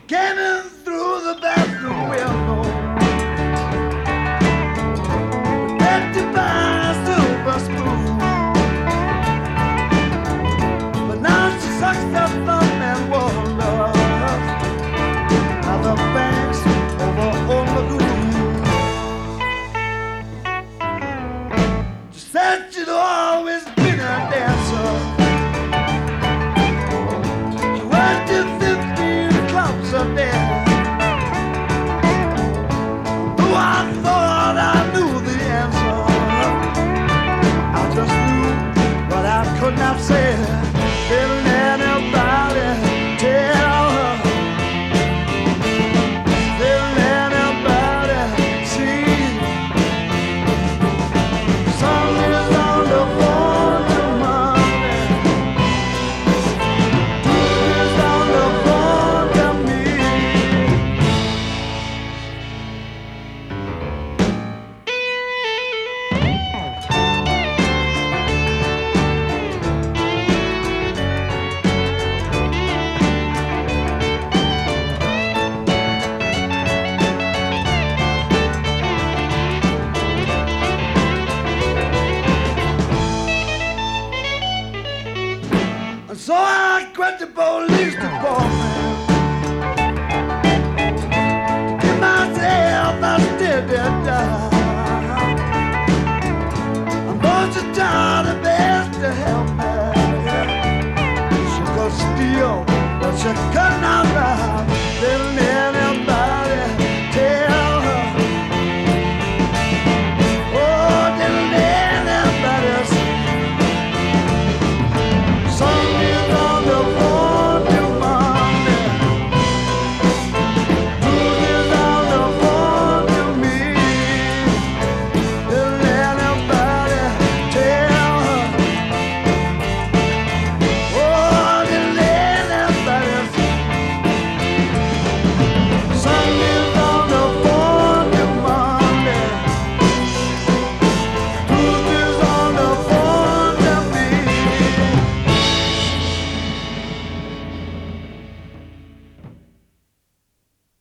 came in through the bathroom window. That divine silver spoon. But now she sucks the thumb and wonders how the banks over Old Lagoon. She said she'd always been a dancer. She worked in 15 clubs a day. Though I thought I knew the answer, I just knew what I could not say. Didn't anybody tell her? Didn't anybody see? Sun is on the phone to mommy. Moon is on the phone to me. And so I quit the police department. Give myself a steady job. I'm going to town.